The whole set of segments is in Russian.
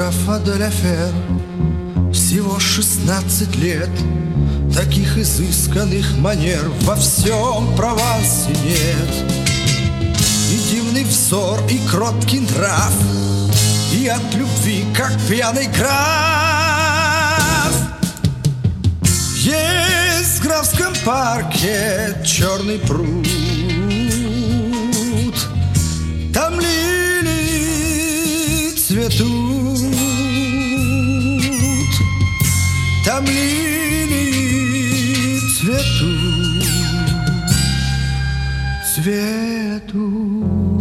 графа де ля Фер всего 16 лет. Таких изысканных манер во всем Провансе нет. И дивный взор, и кроткий нрав, и от любви, как пьяный граф. Есть в графском парке черный пруд, там лилии цветут, там лилии цветут, цветут.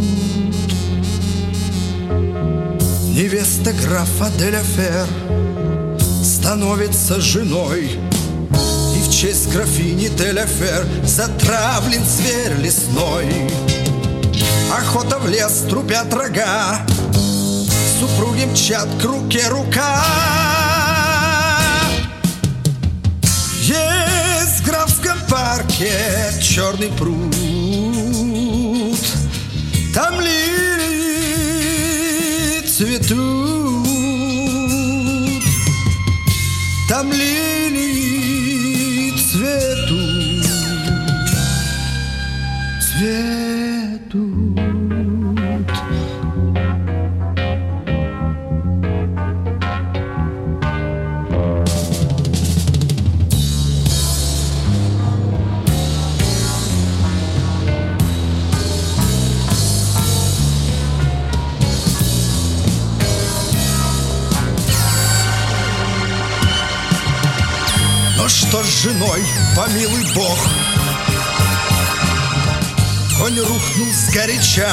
Невеста графа де ля Фер становится женой, и в честь графини де ля Фер затравлен зверь лесной. Охота в лес, трубят рога, супруги мчат к руке рука. Есть в графском парке черный пруд, там лилии цветут, там лилии цветут, цветут. Что с женой, помилуй Бог, конь рухнул сгоряча,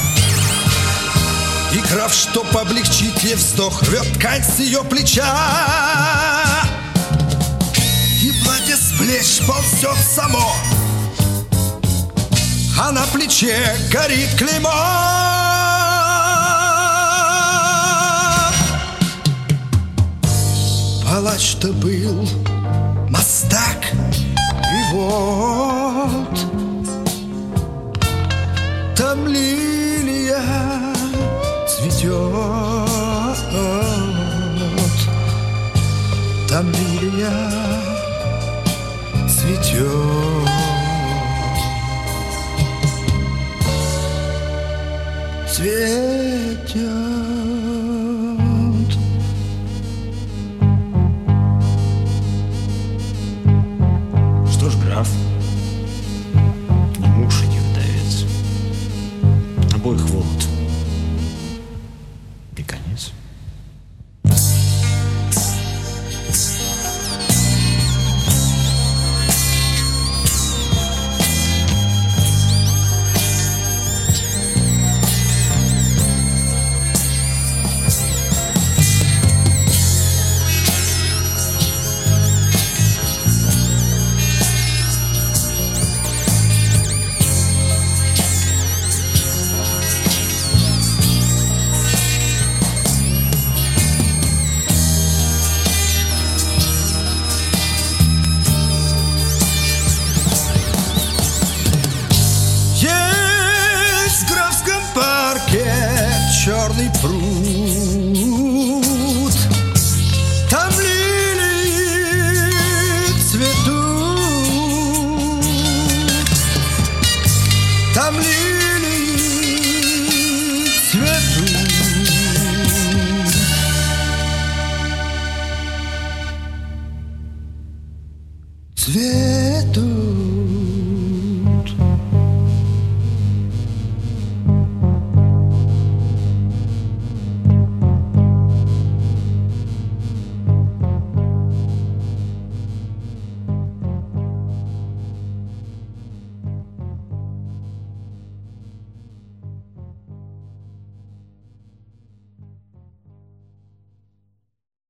и граф, чтоб облегчить ей вздох, рвет ткань с ее плеча, и платье с плеч ползет само, а на плече горит клеймо. Палач-то был мастак, и вот там лилия цветет, там лилия цветет, цветет. Граф, не муж и не вдовец, обоих вот и конец. Черный пруд,